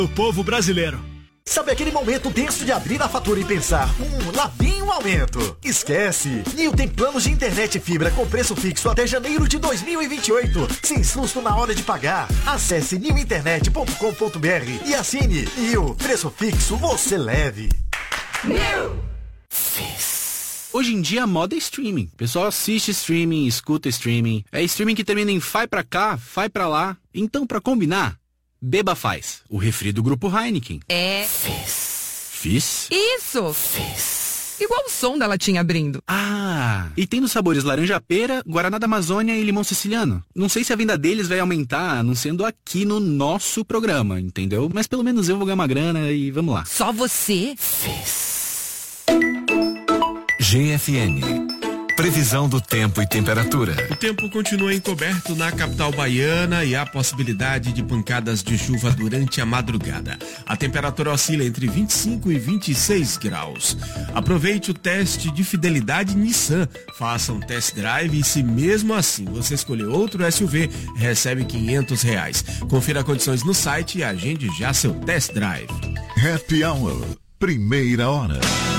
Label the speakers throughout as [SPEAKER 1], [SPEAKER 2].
[SPEAKER 1] O povo brasileiro.
[SPEAKER 2] Sabe aquele momento tenso de abrir a fatura e pensar, lá vem um aumento? Esquece! Nil tem planos de internet e fibra com preço fixo até janeiro de 2028, sem susto na hora de pagar. Acesse nilinternet.com.br e assine. Nil, preço fixo, você leve.
[SPEAKER 3] Nil!
[SPEAKER 4] Hoje em dia a moda é streaming. O pessoal assiste streaming, escuta streaming. É streaming que termina em fai pra cá, fai pra lá. Então, pra combinar, beba Faz, o refri do Grupo Heineken.
[SPEAKER 3] É.
[SPEAKER 4] Fizz?
[SPEAKER 3] Isso! Fizz. Igual o som da latinha abrindo.
[SPEAKER 4] Ah, e tem nos sabores laranja-pera, Guaraná da Amazônia e limão siciliano. Não sei se a venda deles vai aumentar, anunciando aqui no nosso programa, entendeu? Mas pelo menos eu vou ganhar uma grana e vamos lá.
[SPEAKER 3] Só você?
[SPEAKER 4] Fizz.
[SPEAKER 5] GFN. Previsão do tempo e temperatura.
[SPEAKER 6] O tempo continua encoberto na capital baiana e há possibilidade de pancadas de chuva durante a madrugada. A temperatura oscila entre 25 e 26 graus. Aproveite o teste de fidelidade Nissan. Faça um test drive e se mesmo assim você escolher outro SUV, recebe R$500. Confira condições no site e agende já seu test drive.
[SPEAKER 7] Happy Hour, primeira hora.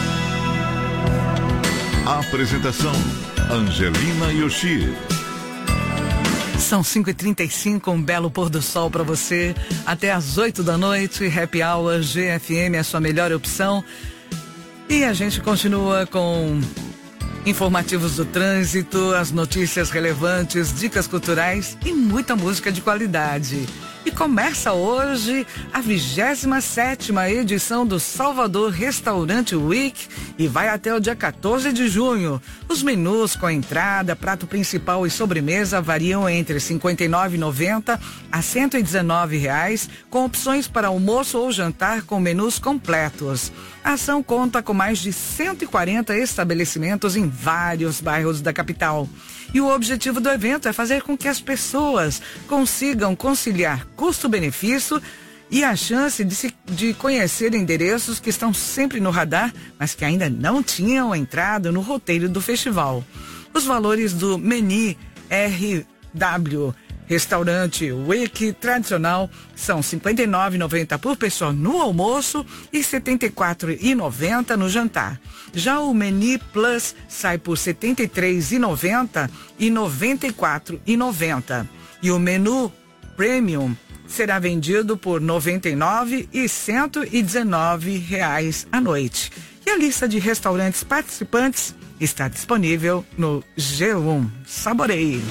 [SPEAKER 7] Apresentação, Angelina Yoshi.
[SPEAKER 8] São 5h35, um belo pôr do sol para você. Até às 8 da noite, Happy Hour GFM, a sua melhor opção. E a gente continua com informativos do trânsito, as notícias relevantes, dicas culturais e muita música de qualidade. E começa hoje a 27ª edição do Salvador Restaurante Week e vai até o dia 14 de junho. Os menus com entrada, prato principal e sobremesa variam entre R$ 59,90 a R$ 119, com opções para almoço ou jantar com menus completos. A ação conta com mais de 140 estabelecimentos em vários bairros da capital. E o objetivo do evento é fazer com que as pessoas consigam conciliar custo-benefício e a chance de conhecer endereços que estão sempre no radar, mas que ainda não tinham entrado no roteiro do festival. Os valores do menu RW Restaurante Week tradicional são R$ 59,90 por pessoa no almoço e R$ 74,90 no jantar. Já o menu Plus sai por R$ 73,90 e R$ 94,90. E o menu Premium será vendido por R$ 99 e R$ 119 à noite. E a lista de restaurantes participantes está disponível no G1. Saboreie!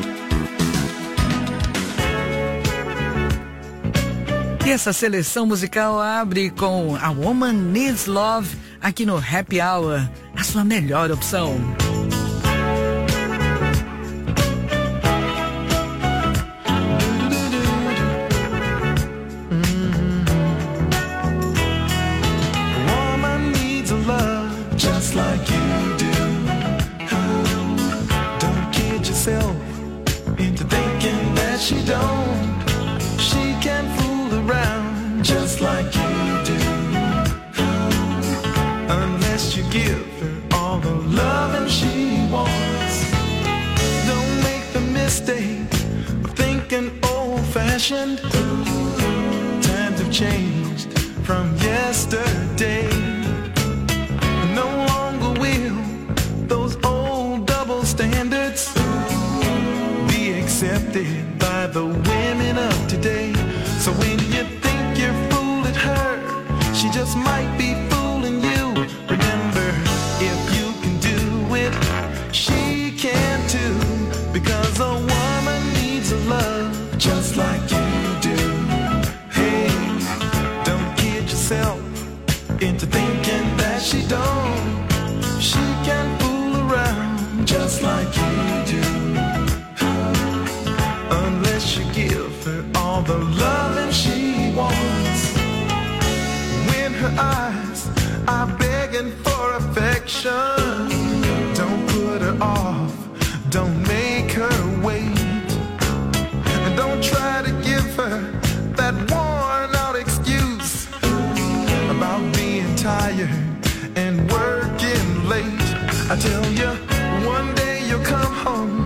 [SPEAKER 8] E essa seleção musical abre com A Woman Needs Love aqui no Happy Hour, a sua melhor opção.
[SPEAKER 9] Woman needs a love just like you do. Don't kid yourself into thinking that she don't. She can fool around just like you do, unless you give her all the loving she wants. Don't make the mistake of thinking old-fashioned. Times have changed from yesterday. No longer will those old double standards be accepted by the women of today. So when you think you're fooling her, she just might be fooling you. Remember, if you can do it, she can too. Because a woman needs a love just like you do. Hey, don't kid yourself into thinking that she don't. She can fool around just like you do, unless you give her all the loving she wants. When her eyes are begging for affection, don't put her off, don't make her wait, and don't try to give her that worn out excuse about being tired and working late. I tell you, one day you'll come home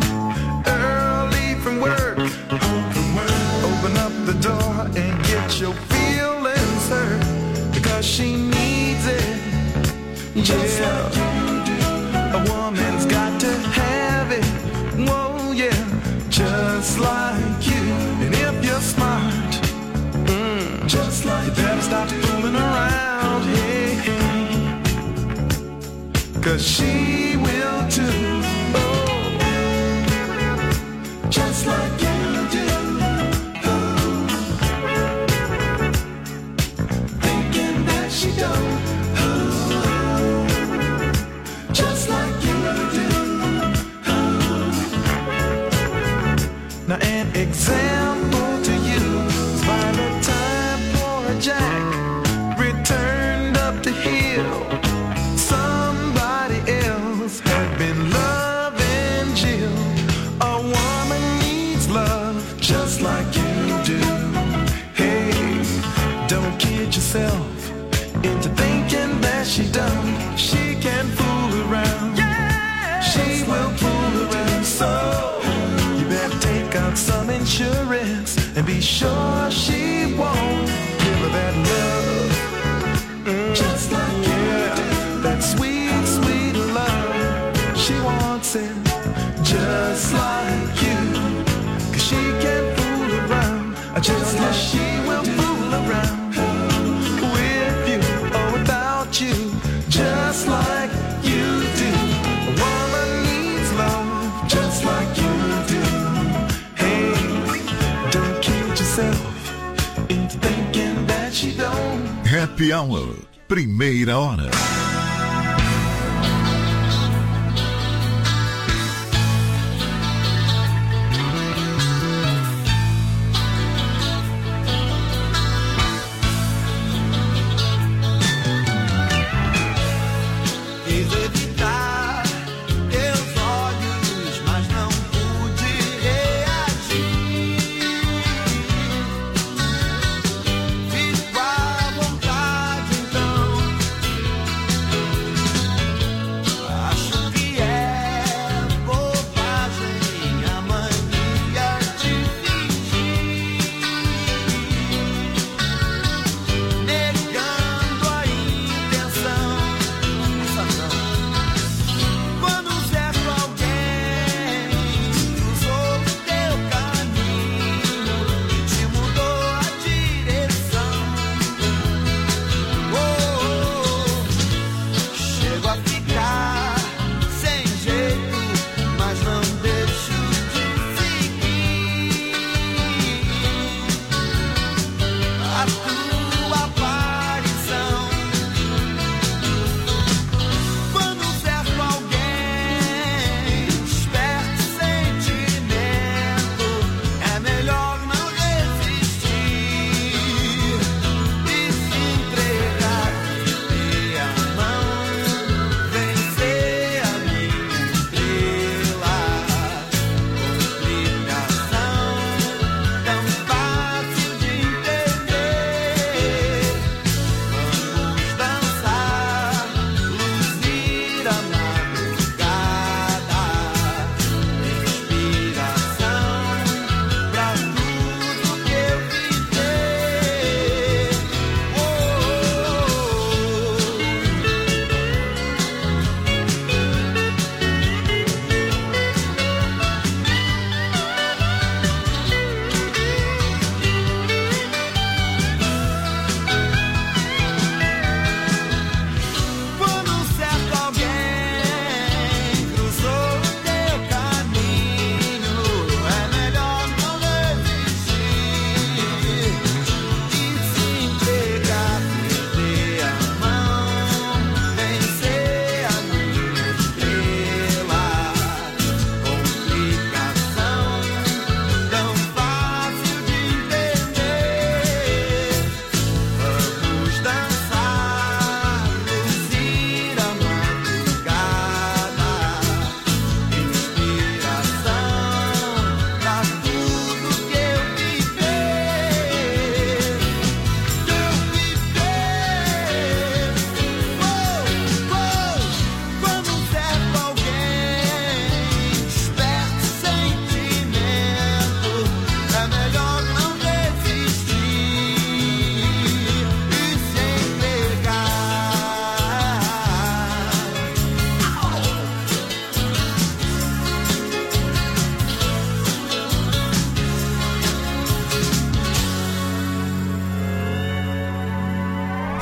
[SPEAKER 9] early from work. Open up the door and get your feelings just like you do. A woman's got to have it, whoa yeah, just like you. And if you're smart, just like you better stop fooling around, hey, hey. 'Cause she will too, oh, just like you do, oh. Thinking that she don't, oh, just like you do, oh. Now an example to you is by the time poor Jack returned up the hill, somebody else had been loving Jill. A woman needs love just like you do. Hey, don't kid yourself into thinking that she done. She can fool around, yeah, she will fool around. So you better take out some insurance and be sure she won't give her that love, just like you do. That sweet, sweet love, she wants it just like you. 'Cause she can fool around, just like she will fool around with you or without you, just like you do. A woman needs love just like you do. Hey, don't kid yourself into thinking that she don't.
[SPEAKER 7] Happy Hour, primeira hora.
[SPEAKER 9] Quis evitar teus olhos, mas não pude reagir. Fico à vontade então.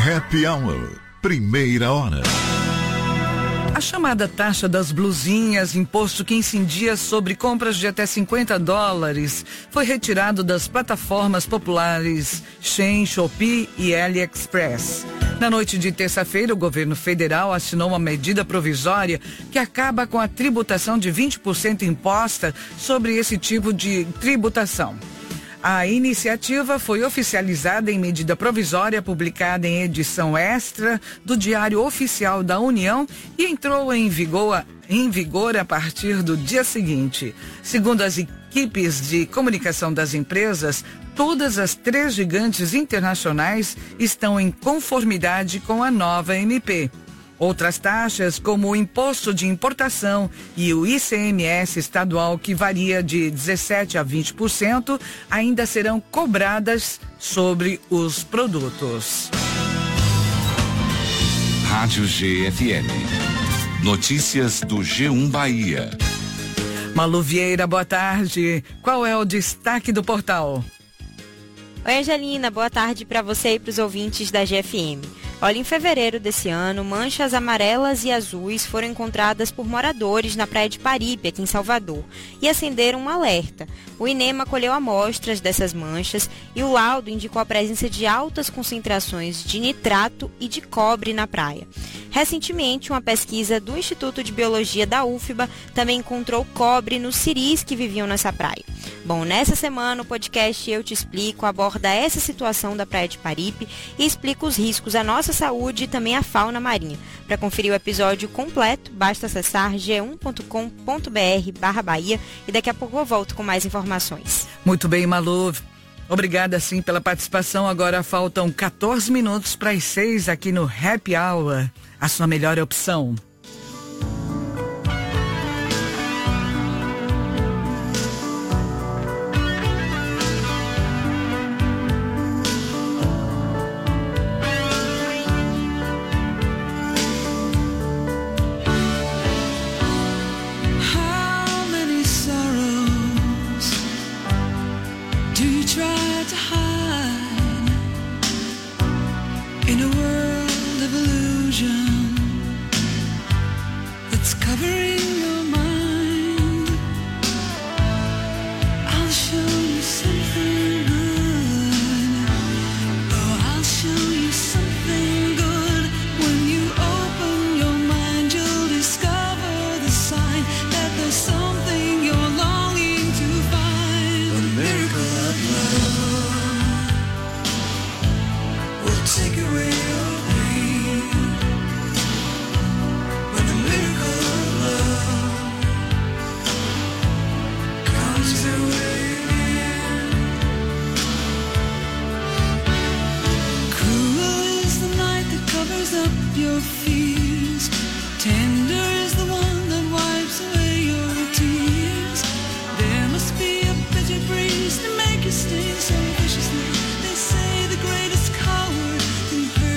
[SPEAKER 7] Happy Hour, primeira hora.
[SPEAKER 8] A chamada taxa das blusinhas, imposto que incidia sobre compras de até $50, foi retirado das plataformas populares Shein, Shopee e AliExpress. Na noite de terça-feira, o governo federal assinou uma medida provisória que acaba com a tributação de 20% imposta sobre esse tipo de tributação. A iniciativa foi oficializada em medida provisória publicada em edição extra do Diário Oficial da União e entrou em vigor a partir do dia seguinte. Segundo as equipes de comunicação das empresas, todas as 3 gigantes internacionais estão em conformidade com a nova MP. Outras taxas, como o imposto de importação e o ICMS estadual, que varia de 17% a 20%, ainda serão cobradas sobre os produtos.
[SPEAKER 5] Rádio GFM. Notícias do G1 Bahia.
[SPEAKER 8] Malu Vieira, boa tarde. Qual é o destaque do portal?
[SPEAKER 1] Oi, Angelina, boa tarde para você e para os ouvintes da GFM. Olha, em fevereiro desse ano, manchas amarelas e azuis foram encontradas por moradores na praia de Paripe, aqui em Salvador, e acenderam um alerta. O INEMA colheu amostras dessas manchas e o laudo indicou a presença de altas concentrações de nitrato e de cobre na praia. Recentemente, uma pesquisa do Instituto de Biologia da UFBA também encontrou cobre nos siris que viviam nessa praia. Bom, nessa semana o podcast Eu Te Explico aborda essa situação da praia de Paripe e explica os riscos à nossa saúde e também à fauna marinha. Para conferir o episódio completo, basta acessar g1.com.br/Bahia e daqui a pouco eu volto com mais informações.
[SPEAKER 8] Muito bem, Malu. Obrigada, sim, pela participação. Agora faltam 14 minutos para as 6 aqui no Happy Hour. A sua melhor opção.
[SPEAKER 9] In a world of illusion that's covering your mind, I'll show you something good. Oh, I'll show you something good. When you open your mind, you'll discover the sign that there's something you're longing to find. A miracle of love will take away your pain. When the miracle of love comes your way again. Cruel is the night that covers up your fears. Tender is the one that wipes away your tears. There must be a bitter breeze to make you sting so viciously. They say the greatest coward can hurt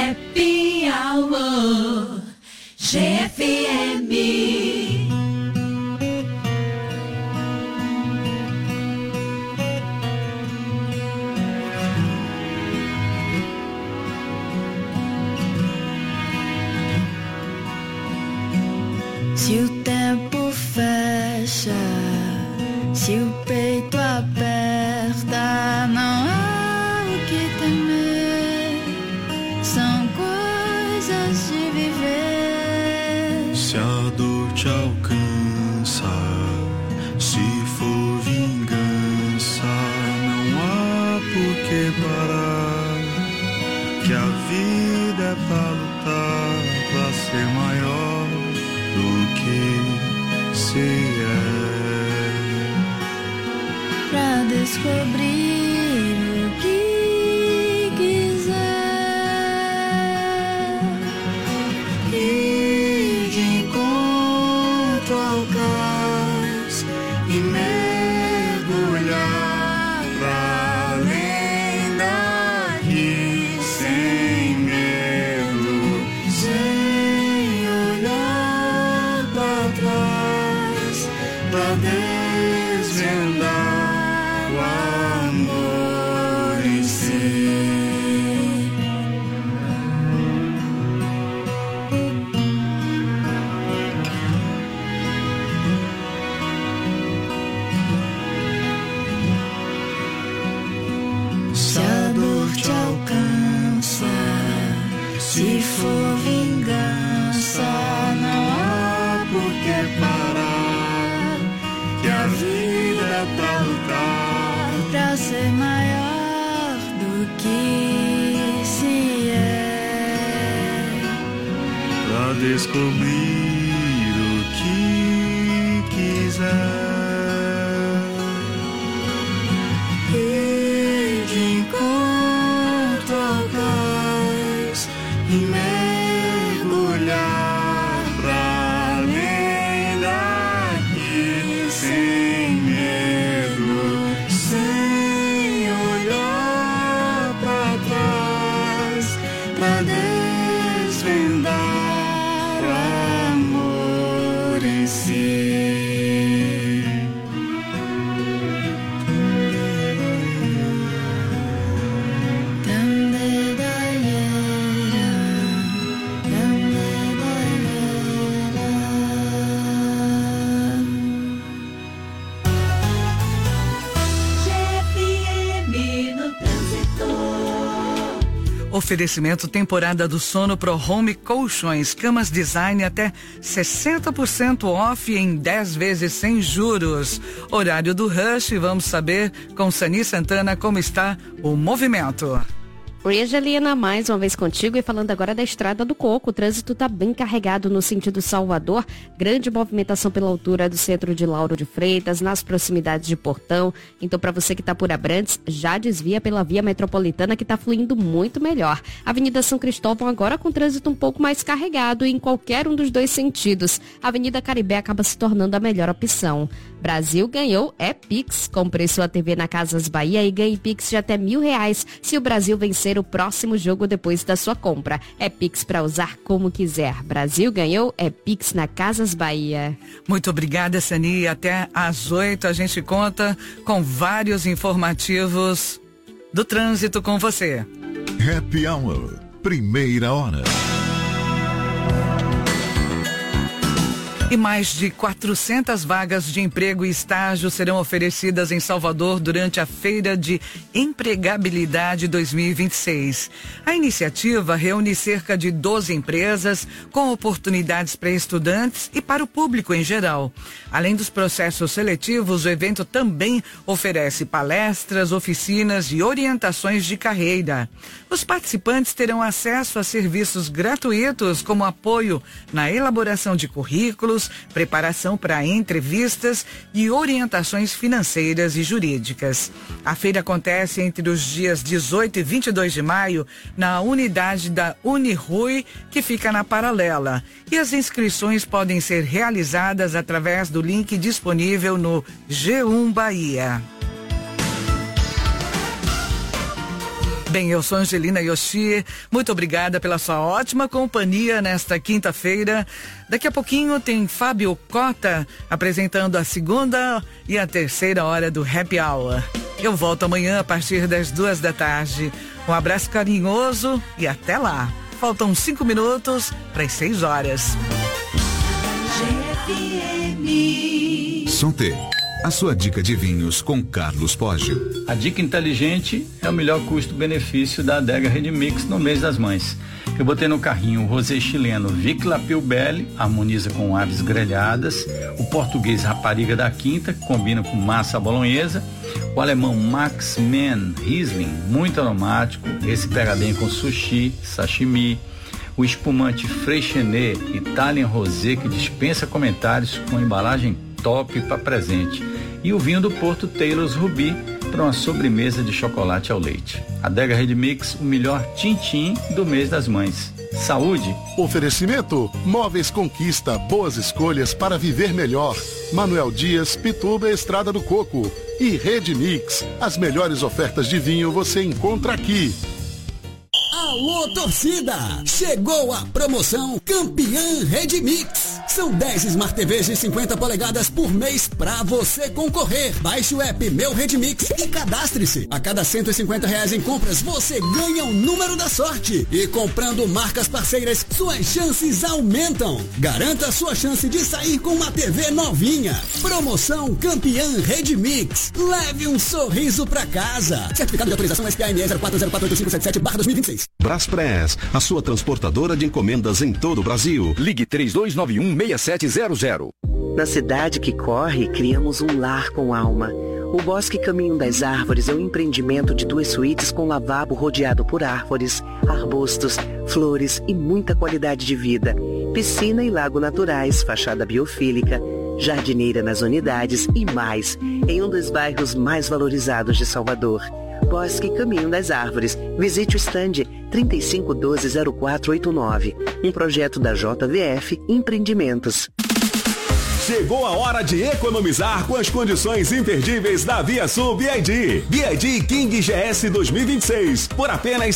[SPEAKER 10] Happy Hour GFM.
[SPEAKER 11] Se o tempo fecha, se o peito aperta, não há o que temer, são coisas de viver.
[SPEAKER 9] Se a dor te alcança, se for vingança, não há por que parar, que a vida é pra lutar, pra ser maior do que se é,
[SPEAKER 11] pra descobrir o que quiser,
[SPEAKER 9] ir de encontro ao cais e mergulhar pra além daqui, sem medo, sem olhar pra trás, pra desvendar o amor em si. Se a dor te alcança, se for vingança, não há por que parar, que a vida é pra lutar,
[SPEAKER 11] pra ser maior do que se é,
[SPEAKER 9] pra descobrir o que quiser. Ir de encontro ao cais e mergulhar pra além daqui, sem medo, sem olhar pra trás, pra desvendar o amor em si.
[SPEAKER 10] GFM no trânsito.
[SPEAKER 8] Oferecimento temporada do sono Pro Home Colchões, camas design até 60% off em 10 vezes sem juros. Horário do rush, vamos saber com Sani Santana como está o movimento.
[SPEAKER 12] Oi, Angelina, mais uma vez contigo e falando agora da Estrada do Coco. O trânsito está bem carregado no sentido Salvador. Grande movimentação pela altura do centro de Lauro de Freitas, nas proximidades de Portão. Então, para você que está por Abrantes, já desvia pela via metropolitana que está fluindo muito melhor. Avenida São Cristóvão agora com trânsito um pouco mais carregado em qualquer um dos dois sentidos. Avenida Caribé acaba se tornando a melhor opção. Brasil ganhou é Pix. Compre sua TV na Casas Bahia e ganhe Pix de até R$1.000 se o Brasil vencer o próximo jogo depois da sua compra. É Pix para usar como quiser. Brasil ganhou é Pix na Casas Bahia.
[SPEAKER 8] Muito obrigada, Sani. Até às 8 a gente conta com vários informativos do trânsito com você.
[SPEAKER 7] Happy Hour, primeira hora.
[SPEAKER 8] E mais de 400 vagas de emprego e estágio serão oferecidas em Salvador durante a Feira de Empregabilidade 2026. A iniciativa reúne cerca de 12 empresas com oportunidades para estudantes e para o público em geral. Além dos processos seletivos, o evento também oferece palestras, oficinas e orientações de carreira. Os participantes terão acesso a serviços gratuitos como apoio na elaboração de currículos, preparação para entrevistas e orientações financeiras e jurídicas. A feira acontece entre os dias 18 e 22 de maio na unidade da Unirui, que fica na Paralela. E as inscrições podem ser realizadas através do link disponível no G1 Bahia. Bem, eu sou Angelina Yoshi, muito obrigada pela sua ótima companhia nesta quinta-feira. Daqui a pouquinho tem Fábio Cota apresentando a segunda e a terceira hora do Happy Hour. Eu volto amanhã a partir das 2 da tarde. Um abraço carinhoso e até lá. Faltam 5 minutos para as 6 horas.
[SPEAKER 5] Santé, a sua dica de vinhos com Carlos Poggio.
[SPEAKER 13] A dica inteligente é o melhor custo-benefício da Adega Redmix no mês das mães. Eu botei no carrinho o rosé chileno Vic Lapil Belli, harmoniza com aves grelhadas, o português Rapariga da Quinta, que combina com massa bolonhesa, o alemão Max Mann Riesling, muito aromático, esse pega bem com sushi, sashimi, o espumante Freixenet Italian Rosé, que dispensa comentários, com embalagem top para presente, e o vinho do Porto Taylor's Ruby para uma sobremesa de chocolate ao leite. Adega Redmix, o melhor tintim do mês das mães. Saúde!
[SPEAKER 14] Oferecimento: Móveis Conquista, boas escolhas para viver melhor. Manuel Dias, Pituba, Estrada do Coco. E Redmix, as melhores ofertas de vinho você encontra aqui.
[SPEAKER 15] Alô, torcida! Chegou a promoção Campeã Redmix. São 10 Smart TVs de 50 polegadas por mês pra você concorrer. Baixe o app Meu Redmix e cadastre-se. A cada R$150 em compras, você ganha o número da sorte. E comprando marcas parceiras, suas chances aumentam. Garanta sua chance de sair com uma TV novinha. Promoção Campeã Redmix. Leve um sorriso pra casa. Certificado de autorização SPAME 04048577/2026.
[SPEAKER 16] Braspress, a sua transportadora de encomendas em todo o Brasil. Ligue 3291-6700.
[SPEAKER 17] Na cidade que corre, criamos um lar com alma. O Bosque Caminho das Árvores é um empreendimento de 2 suítes com lavabo rodeado por árvores, arbustos, flores e muita qualidade de vida. Piscina e lago naturais, fachada biofílica, jardineira nas unidades e mais, em um dos bairros mais valorizados de Salvador. Bosque Caminho das Árvores. Visite o stand 3512-0489. Um projeto da JVF Empreendimentos.
[SPEAKER 18] Chegou a hora de economizar com as condições imperdíveis da ViaSul BID. BID King GS 2026 por apenas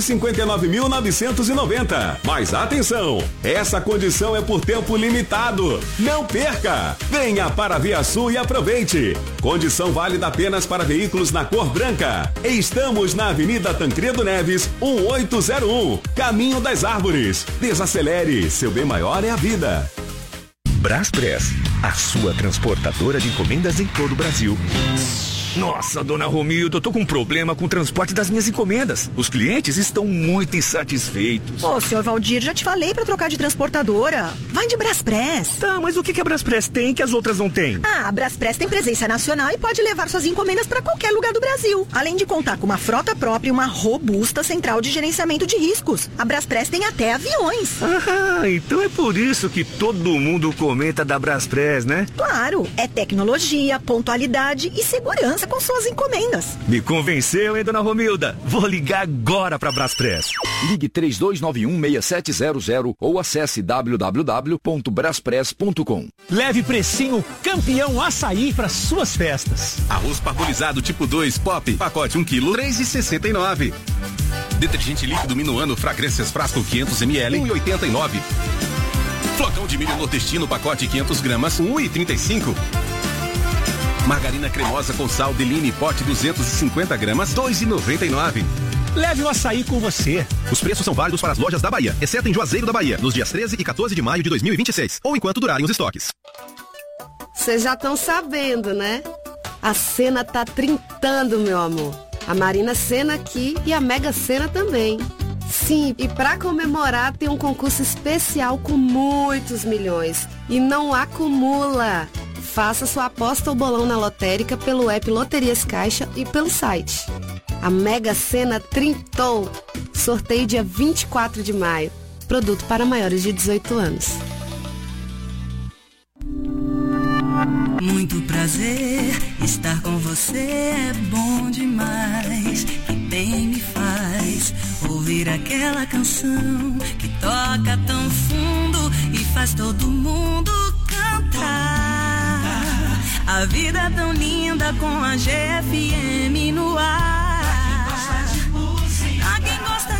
[SPEAKER 18] 159.990. Mas atenção, essa condição é por tempo limitado. Não perca! Venha para a ViaSul e aproveite. Condição válida apenas para veículos na cor branca. Estamos na Avenida Tancredo Neves, 1801, Caminho das Árvores. Desacelere, seu bem maior é a vida.
[SPEAKER 5] Braspress, a sua transportadora de encomendas em todo o Brasil.
[SPEAKER 19] Nossa, dona Romilda, eu tô com um problema com o transporte das minhas encomendas. Os clientes estão muito insatisfeitos.
[SPEAKER 20] Ô, senhor Valdir, já te falei pra trocar de transportadora. Vai de Braspress.
[SPEAKER 19] Tá, mas o que a Braspress tem que as outras não têm?
[SPEAKER 20] A Braspress tem presença nacional e pode levar suas encomendas pra qualquer lugar do Brasil. Além de contar com uma frota própria e uma robusta central de gerenciamento de riscos. A Braspress tem até aviões.
[SPEAKER 19] Ah, então é por isso que todo mundo comenta da Braspress, né?
[SPEAKER 20] Claro, é tecnologia, pontualidade e segurança com suas encomendas.
[SPEAKER 19] Me convenceu, hein, dona Romilda? Vou ligar agora pra Braspress.
[SPEAKER 5] Ligue 3291-6700 ou acesse www.braspress.com.
[SPEAKER 21] Leve precinho Campeão Açaí para suas festas.
[SPEAKER 22] Arroz parbolizado tipo 2 Pop, pacote 1 kg, R$3,69. Detergente líquido Minuano Fragrâncias frasco 500 ml, R$1,89. Flocão de milho nordestino, pacote 500 gramas, R$1,35. Margarina cremosa com sal Deline, pote 250 gramas, R$2,99.
[SPEAKER 21] Leve o açaí com você.
[SPEAKER 22] Os preços são válidos para as lojas da Bahia, exceto em Juazeiro da Bahia, nos dias 13 e 14 de maio de 2026, ou enquanto durarem os estoques.
[SPEAKER 23] Vocês já estão sabendo, né? A Sena tá trintando, meu amor. A Marina Sena aqui e a Mega Sena também. Sim, e para comemorar tem um concurso especial com muitos milhões. E não acumula. Faça sua aposta ou bolão na lotérica pelo app Loterias Caixa e pelo site. A Mega Sena trintou. Sorteio dia 24 de maio. Produto para maiores de 18 anos.
[SPEAKER 10] Muito prazer, estar com você é bom demais. Que bem me faz ouvir aquela canção que toca tão fundo e faz todo mundo cantar. A vida tão linda com a GFM no ar.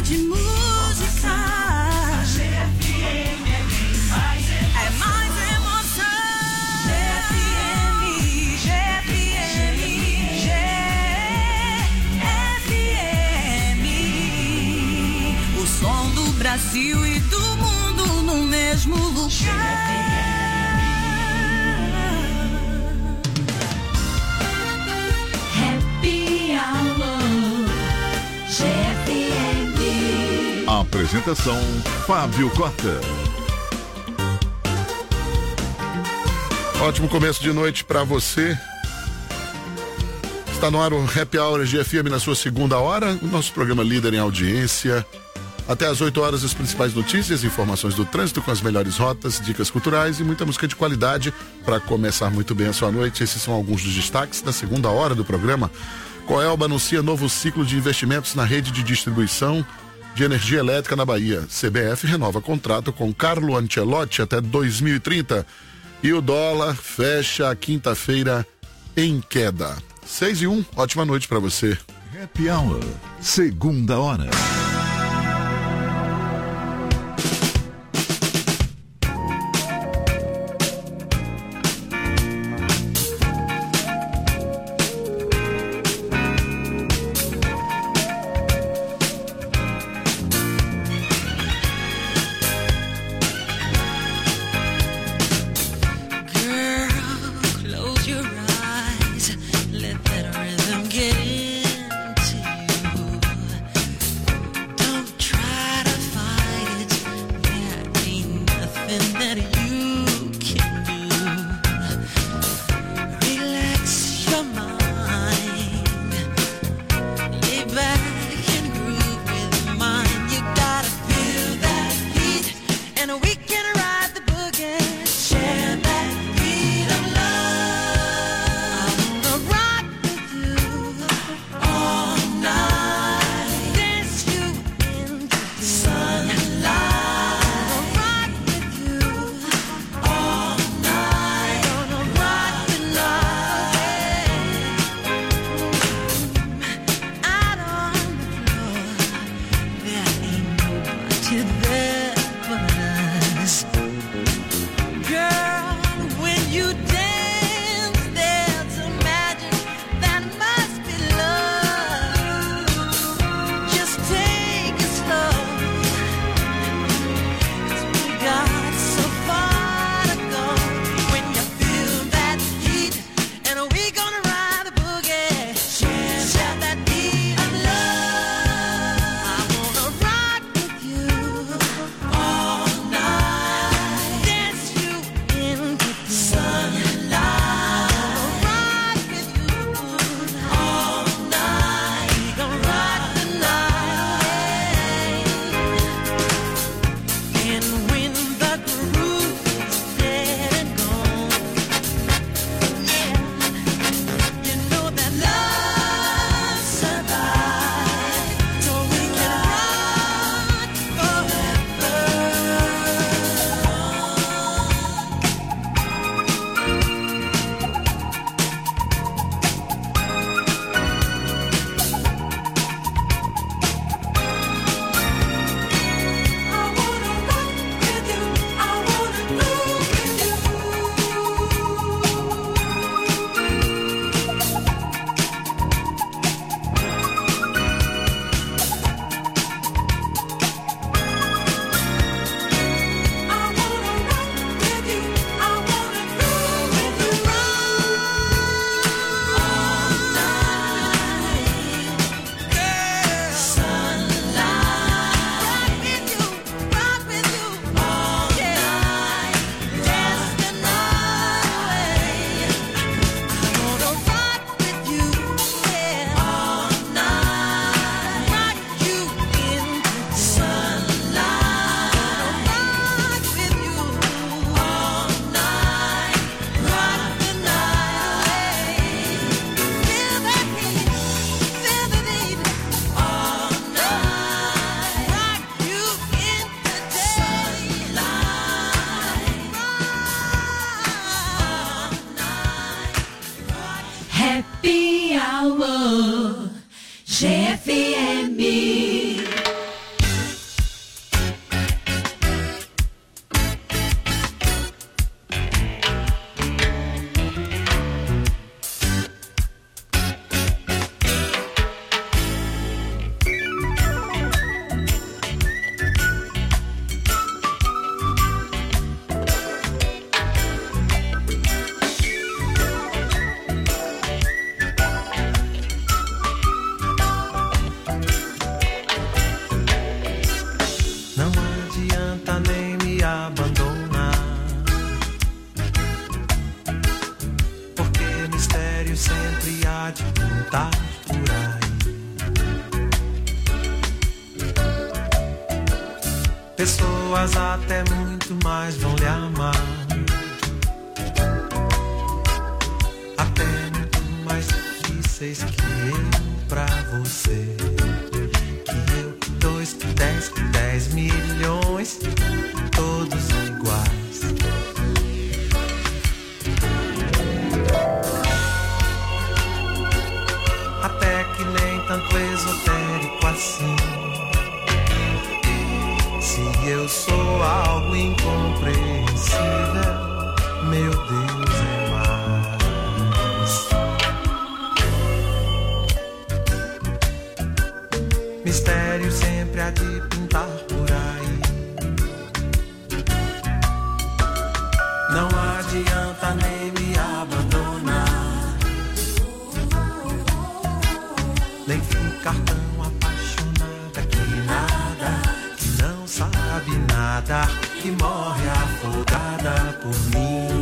[SPEAKER 10] de música. A GFM é quem faz é mais emoção. GFM, GFM, GFM. O som do Brasil e do mundo no mesmo lugar.
[SPEAKER 7] Apresentação Fábio Costa.
[SPEAKER 14] Ótimo começo de noite para você. Está no ar o Happy Hour GFM na sua segunda hora, o nosso programa líder em audiência. Até às 8 horas as principais notícias, informações do trânsito com as melhores rotas, dicas culturais e muita música de qualidade para começar muito bem a sua noite. Esses são alguns dos destaques da segunda hora do programa. Coelba anuncia novo ciclo de investimentos na rede de distribuição de energia elétrica na Bahia. CBF renova contrato com Carlo Ancelotti até 2030. E o dólar fecha a quinta-feira em queda. 6:01, ótima noite para você.
[SPEAKER 7] Happy Hour, segunda hora.
[SPEAKER 9] Não adianta nem me abandonar, porque mistério sempre há de pintar por aí. Pessoas até muito mais vão lhe amar, até muito mais difíceis que eu pra você. Que eu, que dois, que 10 milhões, todos iguais. Até que nem tanto esotérico assim. Se eu sou algo incompreensível, meu Deus é mais. Mistério sempre há de pintar por aí. Não adianta nem me abandonar, nem ficar tão apaixonada que nada, que não sabe nada, que morre afogada por mim.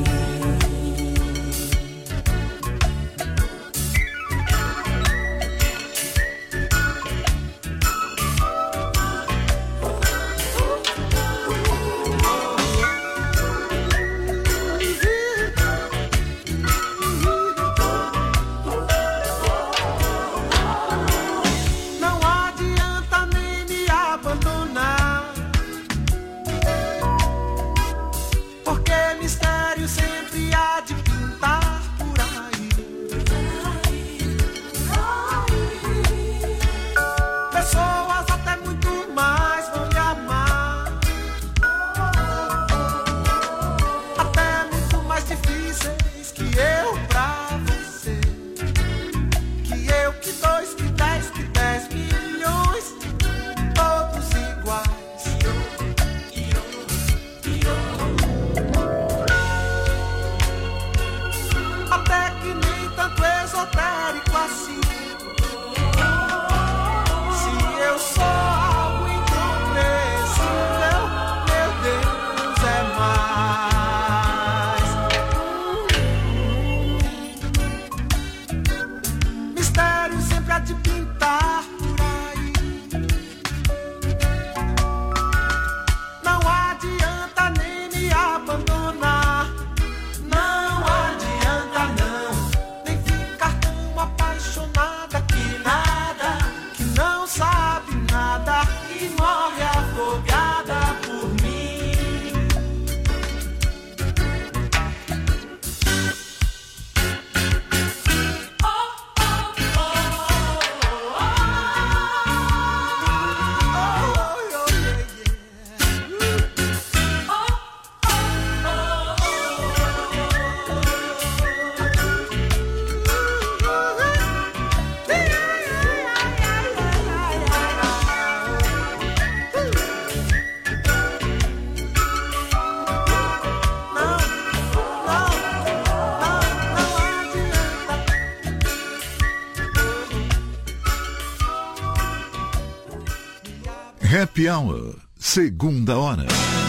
[SPEAKER 7] Happy Hour, segunda hora.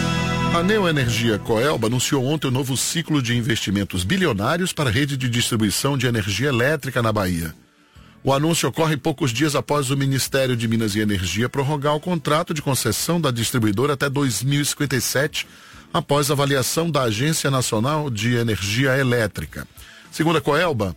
[SPEAKER 14] A Neoenergia Coelba anunciou ontem o novo ciclo de investimentos bilionários para a rede de distribuição de energia elétrica na Bahia. O anúncio ocorre poucos dias após o Ministério de Minas e Energia prorrogar o contrato de concessão da distribuidora até 2057, após avaliação da Agência Nacional de Energia Elétrica. Segundo a Coelba,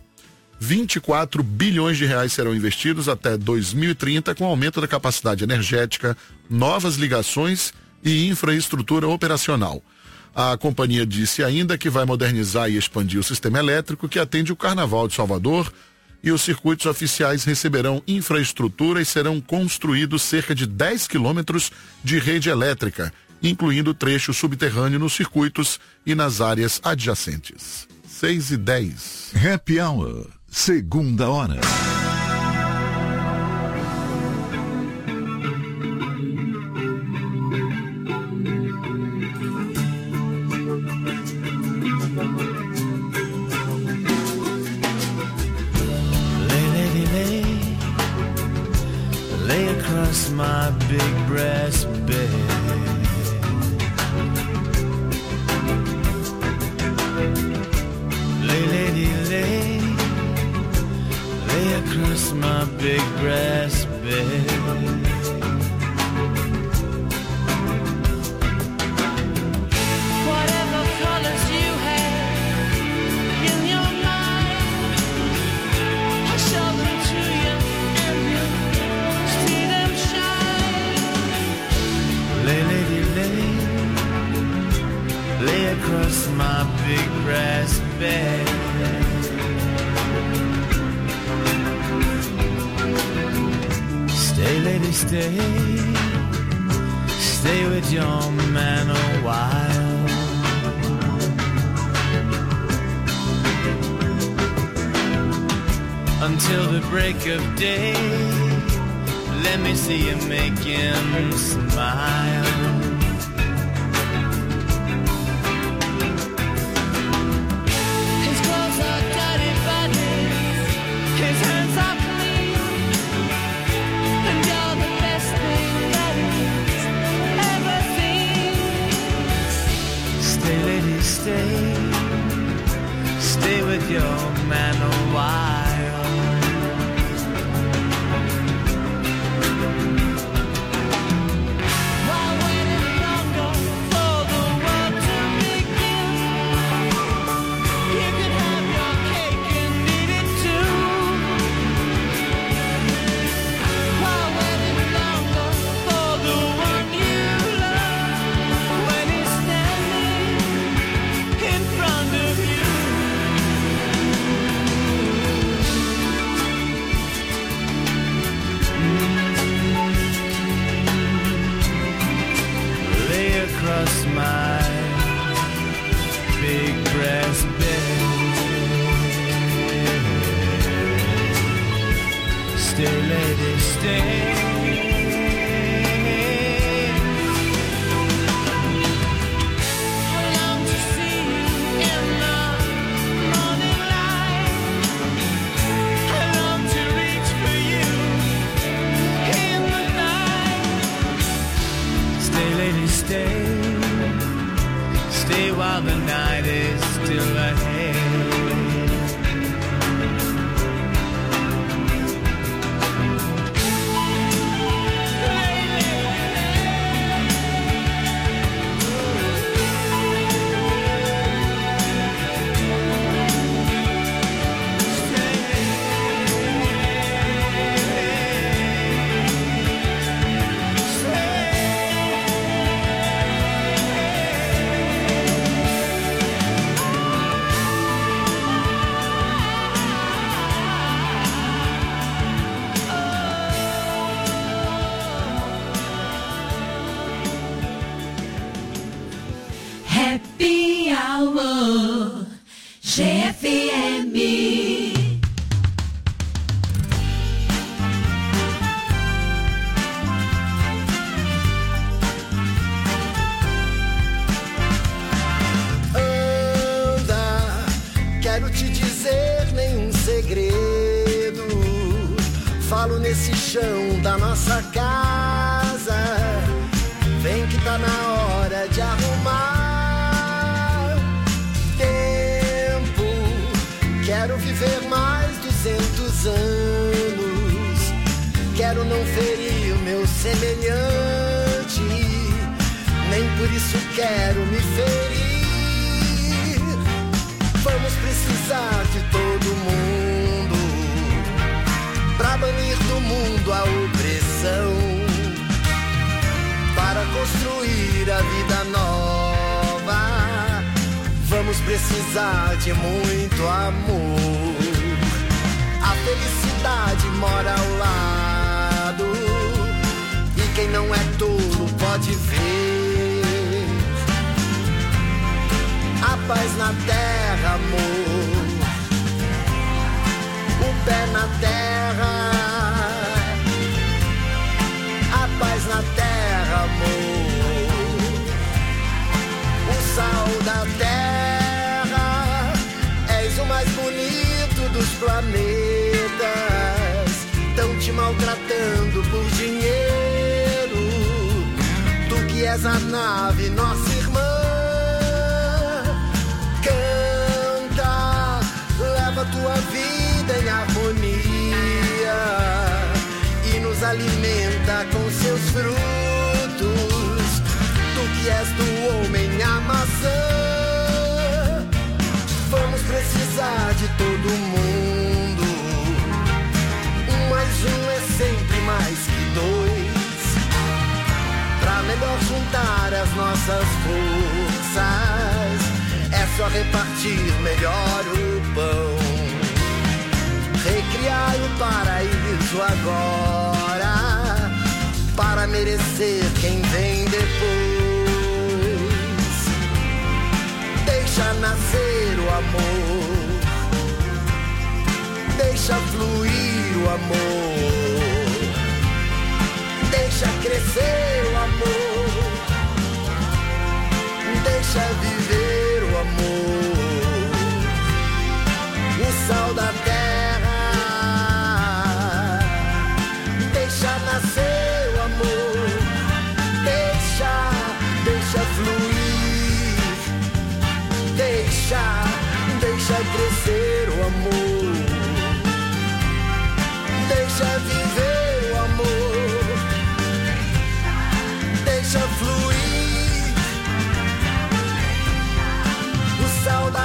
[SPEAKER 14] 24 bilhões de reais serão investidos até 2030 com aumento da capacidade energética, novas ligações e infraestrutura operacional. A companhia disse ainda que vai modernizar e expandir o sistema elétrico que atende o Carnaval de Salvador, e os circuitos oficiais receberão infraestrutura e serão construídos cerca de 10 quilômetros de rede elétrica, incluindo trecho subterrâneo nos circuitos e nas áreas adjacentes. 6:10.
[SPEAKER 7] Happy Hour, segunda hora.
[SPEAKER 9] Lay across my big brass bed. Lay, lady, lay, lay across my big brass bed.
[SPEAKER 11] Whatever colors you have in your mind, I show them to you and you see them shine.
[SPEAKER 9] Lay, lady, lay, lay across my big brass bed. Stay, lady, stay, stay with your man a while. Until the break of day, let me see you make him smile.
[SPEAKER 11] His clothes are dirty bodies, his hands are clean, and you're the best thing that he's ever seen.
[SPEAKER 9] Stay, lady, stay, stay with your man a while.
[SPEAKER 11] While waiting longer for the world to begin, you could have your cake and eat it too. While waiting longer for the one you love, when he's standing in front of you.
[SPEAKER 9] Lay across my big brass bed. Stay, lady, stay.
[SPEAKER 11] I long to see you in the morning light. I long to reach for you in the night.
[SPEAKER 9] Stay, lady, stay. Stay while the night is still ahead.
[SPEAKER 11] Happy Hour GFM.
[SPEAKER 2] Anda, quero te dizer nenhum segredo. Falo nesse chão da nossa casa. Vem que tá na hora de arrumar tempo. Quero viver mais 200 anos. Quero não ferir o meu semelhante. Nem por isso quero me ferir. Vamos precisar de todo mundo pra banir do mundo a opressão, para construir a vida nova. Vamos precisar de muito amor. A felicidade mora ao lado, e quem não é tolo pode ver a paz na terra, amor. O pé na terra, a paz na terra, amor. O sal da terra, és o mais bonito dos planetas. Tão te maltratando por dinheiro. és a nave, nossa irmã. Canta, leva tua vida em harmonia e nos alimenta com seus frutos. Tu que és do homem a maçã. Vamos precisar de todo mundo. Um mais um é sempre mais que dois. Pra melhor juntar as nossas forças, é só repartir melhor o pão. Recriar o paraíso agora, para merecer quem vem depois. Deixa nascer o amor, deixa fluir o amor, deixa crescer o amor, deixa viver o amor, o sal da terra, deixa nascer o amor, deixa fluir, deixa crescer o amor, deixa viver o amor, deixa fluir, o sal da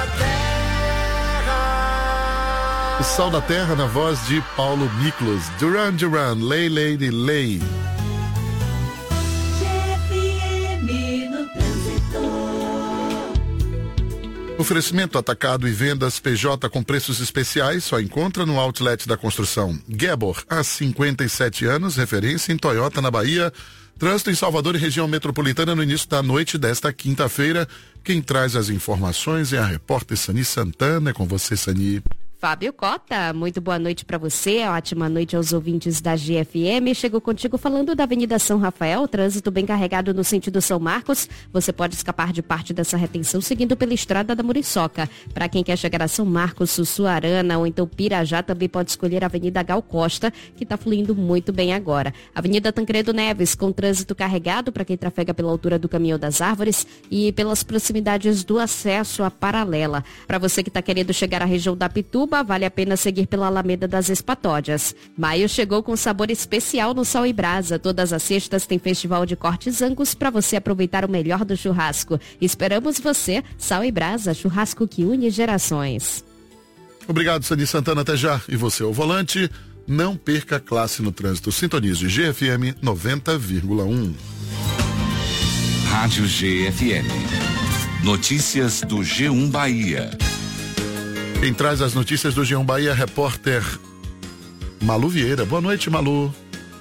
[SPEAKER 2] terra.
[SPEAKER 14] O Sal da Terra na voz de Paulo Miklos. Duran Duran, Lay Lady Lay. Oferecimento atacado e vendas PJ com preços especiais só encontra no Outlet da Construção. Gebor, há 57 anos, referência em Toyota na Bahia. Trânsito em Salvador e região metropolitana no início da noite desta quinta-feira. Quem traz as informações é a repórter Sani Santana. É com você, Sani.
[SPEAKER 12] Fábio Cota, muito boa noite para você, ótima noite aos ouvintes da GFM. Chego contigo falando da Avenida São Rafael, trânsito bem carregado no sentido São Marcos. Você pode escapar de parte dessa retenção seguindo pela Estrada da Muriçoca. Para quem quer chegar a São Marcos, Sussuarana ou então Pirajá, também pode escolher a Avenida Gal Costa, que está fluindo muito bem agora. Avenida Tancredo Neves, com trânsito carregado para quem trafega pela altura do Caminhão das Árvores e pelas proximidades do acesso à Paralela. Para você que está querendo chegar à região da Pituba, vale a pena seguir pela Alameda das Espatódias. Maio chegou com sabor especial no Sal e Brasa. Todas as sextas tem festival de cortes Angus para você aproveitar o melhor do churrasco. Esperamos você, Sal e Brasa, churrasco que une gerações.
[SPEAKER 14] Obrigado, Sani Santana, até já. E você ao volante, não perca a classe no trânsito. Sintonize GFM 90,1.
[SPEAKER 3] Rádio GFM. Notícias do G1 Bahia.
[SPEAKER 14] Quem traz as notícias do G1 Bahia é a repórter Malu Vieira. Boa noite, Malu.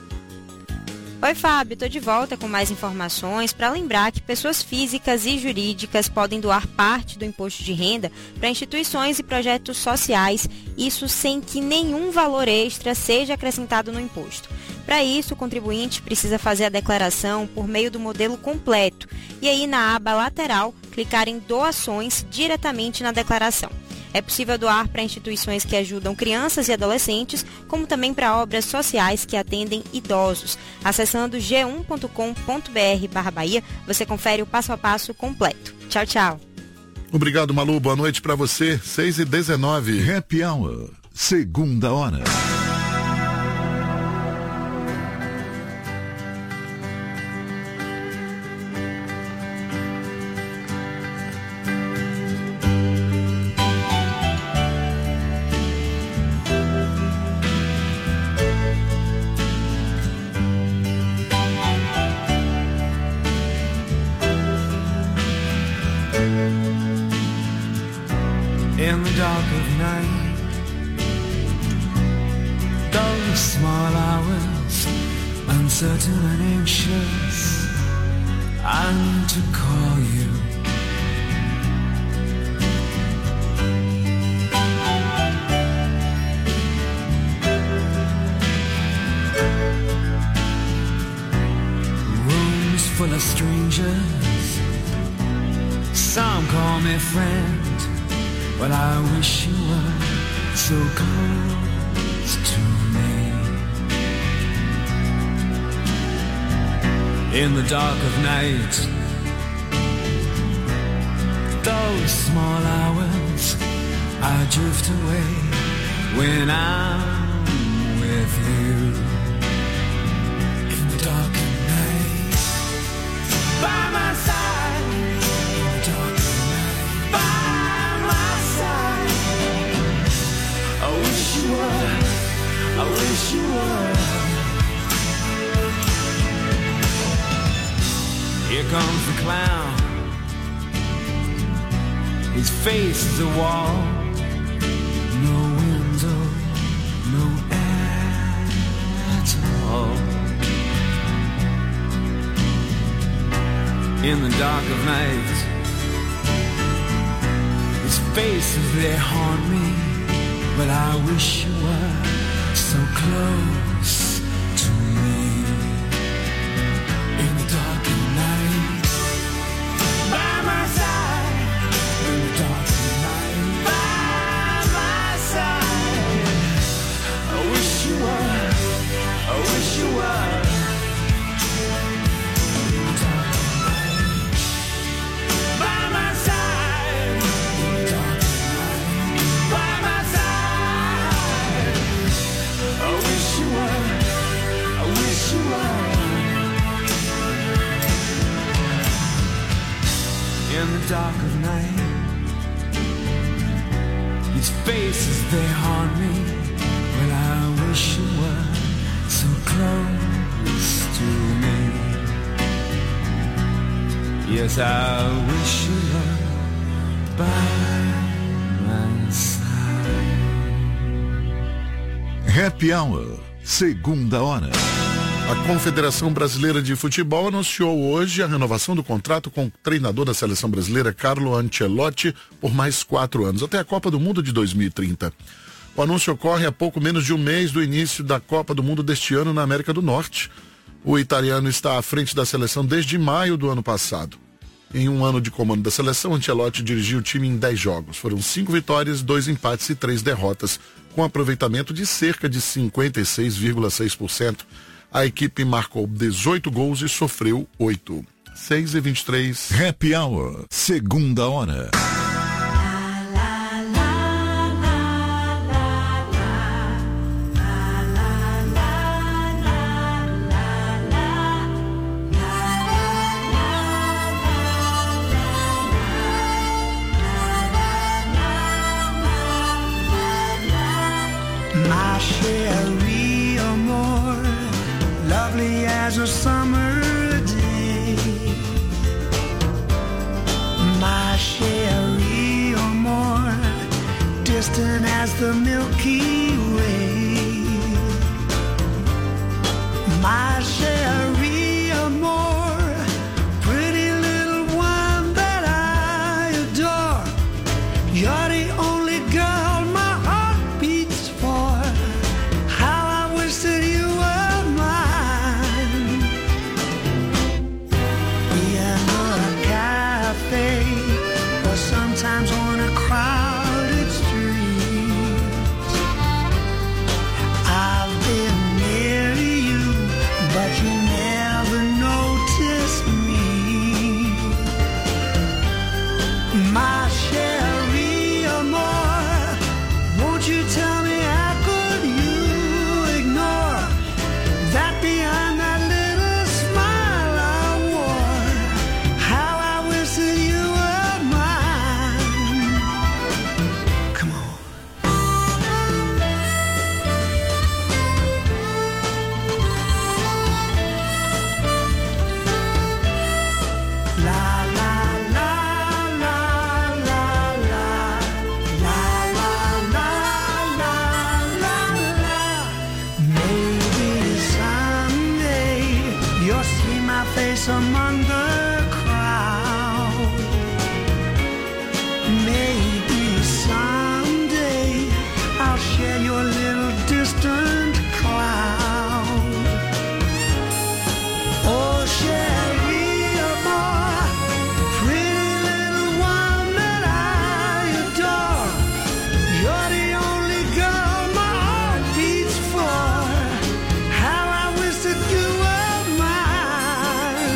[SPEAKER 1] Oi, Fábio, estou de volta com mais informações para lembrar que pessoas físicas e jurídicas podem doar parte do imposto de renda para instituições e projetos sociais, isso sem que nenhum valor extra seja acrescentado no imposto. Para isso, o contribuinte precisa fazer a declaração por meio do modelo completo e aí na aba lateral clicar em doações diretamente na declaração. É possível doar para instituições que ajudam crianças e adolescentes, como também para obras sociais que atendem idosos. Acessando g1.com.br/Bahia, você confere o passo a passo completo. Tchau, tchau.
[SPEAKER 14] Obrigado, Malu. Boa noite para você. 6h19.
[SPEAKER 7] Happy Hour, segunda hora.
[SPEAKER 9] In the dark of night, those small hours, uncertain and anxious, I need to call you. Rooms full of strangers, some call me friend. Well, I wish you were so close to me. in the dark of night. Those small hours I drift away when I'm with you. In the dark of night, by my side. In the dark of night, by my side. I wish you were, I wish you were. Here comes the clown. His face is a wall. No window, no air at all. In the dark of night, his faces, they haunt me. But I wish you were so close to me. In the dark of night, by my side. In the dark of night, by my side. I wish you were, I wish you were. In the dark of night, by my side. In the dark of night, by my side. I wish you were, I wish you were. In the dark of night, his faces, they haunt me. Well, I wish you were so close to me. Yes, I wish you were by my side.
[SPEAKER 7] Happy Hour, segunda hora.
[SPEAKER 14] A Confederação Brasileira de Futebol anunciou hoje a renovação do contrato com o treinador da seleção brasileira, Carlo Ancelotti, por mais 4 anos, até a Copa do Mundo de 2030. O anúncio ocorre a pouco menos de um mês do início da Copa do Mundo deste ano na América do Norte. O italiano está à frente da seleção desde maio do ano passado. Em um ano de comando da seleção, Ancelotti dirigiu o time em 10 jogos. Foram 5 vitórias, 2 empates e 3 derrotas, com aproveitamento de cerca de 56,6%. A equipe marcou 18 gols e sofreu 8. 6:23.
[SPEAKER 7] Happy Hour, segunda hora.
[SPEAKER 9] My Sherry Amor, lovely as a summer day. My Sherry Amor, distant as the Milky Way. My Sherry Amor, pretty little one that I adore. You're the only girl my heart beats for. How I wish that you were mine. In a cafe, or sometimes on a crowded street. I've been near to you, but you never noticed me. My Sherry Amor, won't you tell me how could you ignore that behind that little smile I wore? How I wish that you were mine. Come on. La la la la la la la la la la la. Maybe someday you'll see my face among the crowd. Maybe someday I'll share your little distant cloud. Oh, Sherry Amor, pretty little one that I adore. You're the only girl my heart beats for. How I wish that you were mine.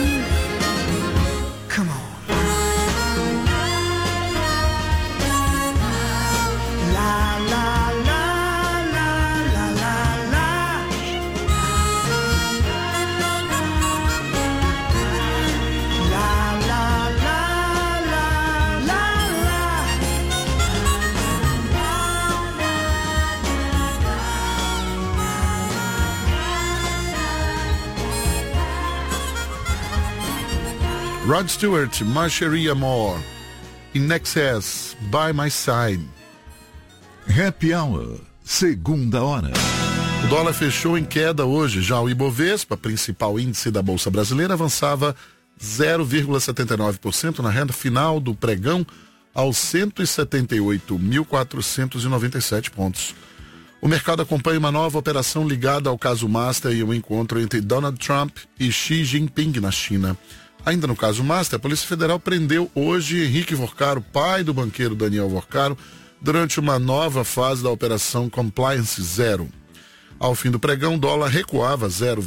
[SPEAKER 14] Rod Stewart, Marcheria Moore. In Excess, By My Side.
[SPEAKER 7] Happy Hour, segunda hora.
[SPEAKER 14] O dólar fechou em queda hoje. Já o Ibovespa, principal índice da Bolsa Brasileira, avançava 0,79% na reta final do pregão aos 178.497 pontos. O mercado acompanha uma nova operação ligada ao caso Master e o encontro entre Donald Trump e Xi Jinping na China. Ainda no caso Master, a Polícia Federal prendeu hoje Henrique Vorcaro, pai do banqueiro Daniel Vorcaro, durante uma nova fase da Operação Compliance Zero. Ao fim do pregão, o dólar recuava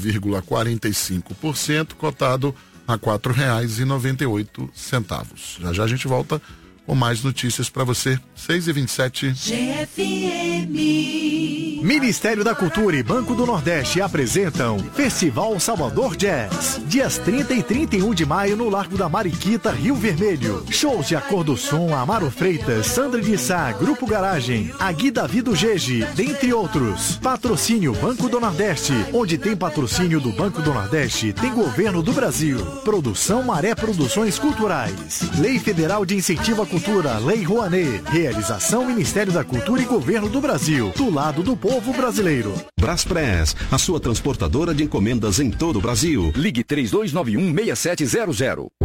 [SPEAKER 14] 0,45%, cotado a R$ 4,98. Já a gente volta com mais notícias para você. 6h27.
[SPEAKER 4] GFM. Ministério da Cultura e Banco do Nordeste apresentam Festival Salvador Jazz. Dias 30 e 31 de maio no Largo da Mariquita, Rio Vermelho. Shows de Acordo do Som, Amaro Freitas, Sandra de Sá, Grupo Garagem, Agui Davi do Gege, dentre outros. Patrocínio Banco do Nordeste. Onde tem patrocínio do Banco do Nordeste, tem Governo do Brasil. Produção Maré Produções Culturais. Lei Federal de Incentivo à Cultura, Lei Rouanet. Realização Ministério da Cultura e Governo do Brasil. Do lado do povo brasileiro.
[SPEAKER 16] Braspress, a sua transportadora de encomendas em todo o Brasil.
[SPEAKER 19] Ligue 3291-6700.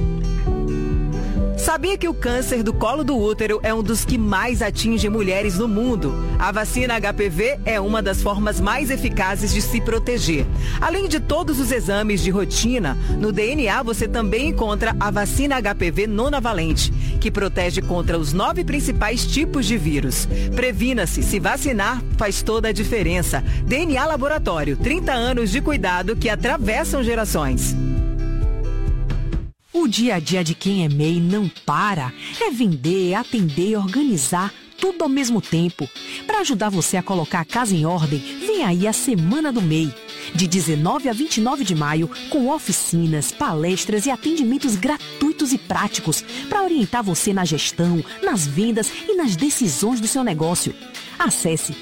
[SPEAKER 6] Sabia que o câncer do colo do útero é um dos que mais atinge mulheres no mundo? A vacina HPV é uma das formas mais eficazes de se proteger. Além de todos os exames de rotina, no DNA você também encontra a vacina HPV nonavalente, que protege contra os 9 principais tipos de vírus. Previna-se, se vacinar faz toda a diferença. DNA Laboratório, 30 anos de cuidado que atravessam gerações.
[SPEAKER 8] O dia a dia de quem é MEI não para. É vender, atender, organizar, tudo ao mesmo tempo. Para ajudar você a colocar a casa em ordem, vem aí a Semana do MEI. De 19 a 29 de maio, com oficinas, palestras e atendimentos gratuitos e práticos para orientar você na gestão, nas vendas e nas decisões do seu negócio. Acesse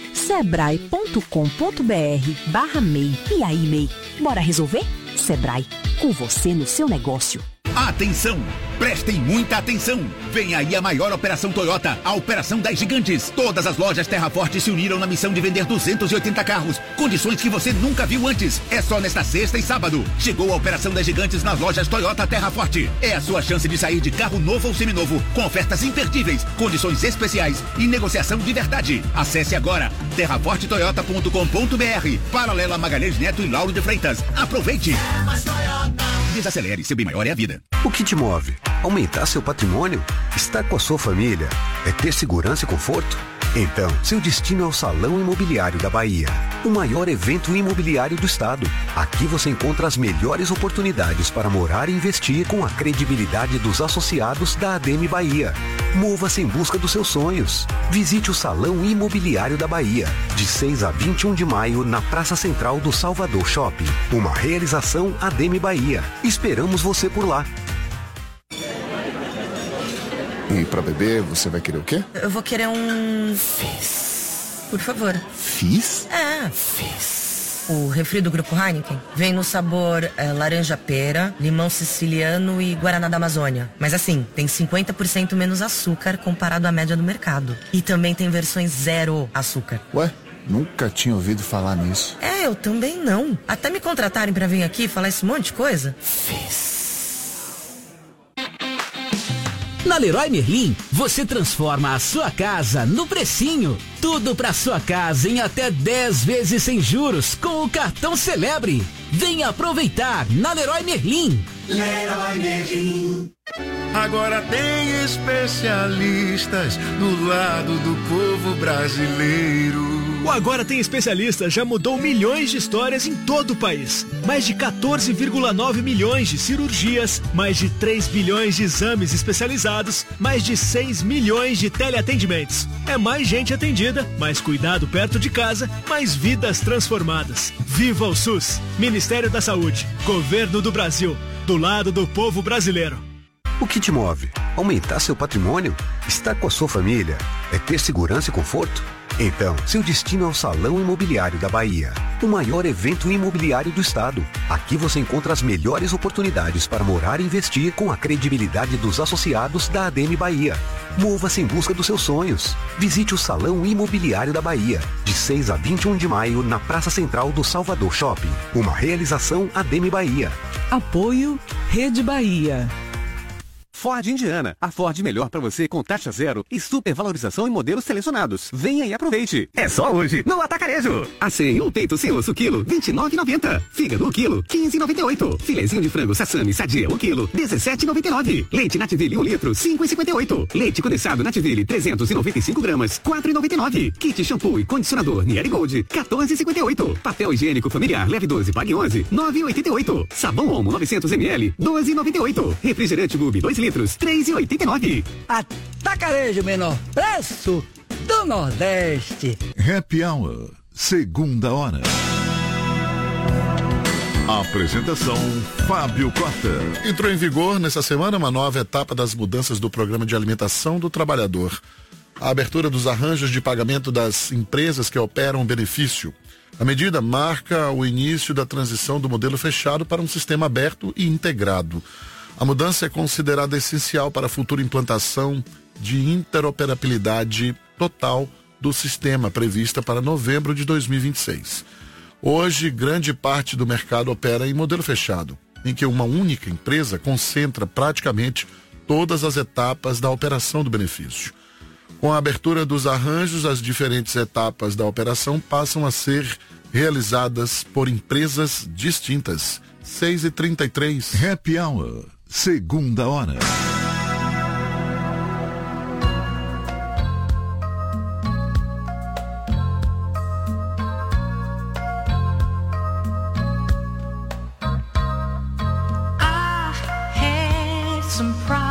[SPEAKER 8] sebrae.com.br/MEI. E aí, MEI, bora resolver? Sebrae, com você no seu negócio.
[SPEAKER 24] Atenção! Prestem muita atenção! Vem aí a maior operação Toyota, a Operação das Gigantes. Todas as lojas Terra Forte se uniram na missão de vender 280 carros. Condições que você nunca viu antes. É só nesta sexta e sábado. Chegou a Operação das Gigantes nas lojas Toyota Terra Forte. É a sua chance de sair de carro novo ou seminovo, com ofertas imperdíveis, condições especiais e negociação de verdade. Acesse agora terrafortetoyota.com.br. Paralela Magalhães Neto e Lauro de Freitas. Aproveite! Desacelere, seu bem maior é a vida.
[SPEAKER 25] O que te move? Aumentar seu patrimônio? Estar com a sua família? É ter segurança e conforto? Então, seu destino é o Salão Imobiliário da Bahia, o maior evento imobiliário do estado. Aqui você encontra as melhores oportunidades para morar e investir com a credibilidade dos associados da ADM Bahia. Mova-se em busca dos seus sonhos. Visite o Salão Imobiliário da Bahia, de 6 a 21 de maio, na Praça Central do Salvador Shopping. Uma realização ADM Bahia. Esperamos você por lá.
[SPEAKER 26] E pra beber, você vai querer o quê?
[SPEAKER 27] Eu vou querer um... Fizz. Por favor.
[SPEAKER 26] Fizz?
[SPEAKER 27] É. Fizz. O refri do Grupo Heineken vem no sabor laranja-pera, limão siciliano e guaraná da Amazônia. Mas assim, tem 50% menos açúcar comparado à média do mercado. E também tem versões zero açúcar.
[SPEAKER 26] Ué? Nunca tinha ouvido falar nisso.
[SPEAKER 27] É, eu também não. Até me contratarem pra vir aqui falar esse monte de coisa. Fizz.
[SPEAKER 28] Na Leroy Merlin, você transforma a sua casa no precinho. Tudo pra sua casa em até 10 vezes sem juros com o cartão Celebre. Venha aproveitar na Leroy Merlin.
[SPEAKER 9] Leroy Merlin. Agora tem especialistas do lado do povo brasileiro.
[SPEAKER 21] O Agora Tem Especialista já mudou milhões de histórias em todo o país. Mais de 14,9 milhões de cirurgias, mais de 3 bilhões de exames especializados, mais de 6 milhões de teleatendimentos. É mais gente atendida, mais cuidado perto de casa, mais vidas transformadas. Viva o SUS! Ministério da Saúde, Governo do Brasil, do lado do povo brasileiro.
[SPEAKER 25] O que te move? Aumentar seu patrimônio? Estar com a sua família? É ter segurança e conforto? Então, seu destino é o Salão Imobiliário da Bahia, o maior evento imobiliário do estado. Aqui você encontra as melhores oportunidades para morar e investir com a credibilidade dos associados da ADM Bahia. Mova-se em busca dos seus sonhos. Visite o Salão Imobiliário da Bahia, de 6 a 21 de maio, na Praça Central do Salvador Shopping. Uma realização ADM Bahia.
[SPEAKER 5] Apoio Rede Bahia.
[SPEAKER 13] Ford Indiana, a Ford melhor para você com taxa zero e supervalorização em modelos selecionados. Venha e aproveite. É só hoje no Atacarejo. A100, um peito sem osso quilo, R$ 29,90. Fígado o quilo, R$ 15,98. Filezinho de frango Sassami Sadia o quilo, R$ 17,99. Leite Nativille 1 litro, R$ 5,58. Leite condensado Nativille 395 gramas, R$ 4,99. Kit shampoo e condicionador Nieri Gold, R$ 14,58. Papel higiênico familiar leve 12, pague 11, R$ 9,88. Sabão Omo 900 ml, R$ 12,98. Refrigerante Gube 2 litros, R$ 3,89.
[SPEAKER 15] Atacarejo, menor preço do Nordeste.
[SPEAKER 7] Happy Hour, segunda hora. Apresentação Fábio Costa.
[SPEAKER 14] Entrou em vigor nessa semana uma nova etapa das mudanças do Programa de Alimentação do Trabalhador. A abertura dos arranjos de pagamento das empresas que operam o benefício. A medida marca o início da transição do modelo fechado para um sistema aberto e integrado. A mudança é considerada essencial para a futura implantação de interoperabilidade total do sistema prevista para novembro de 2026. Hoje, grande parte do mercado opera em modelo fechado, em que uma única empresa concentra praticamente todas as etapas da operação do benefício. Com a abertura dos arranjos, as diferentes etapas da operação passam a ser realizadas por empresas distintas. 6h33.
[SPEAKER 7] Happy Hour, segunda hora.
[SPEAKER 11] I had some pride.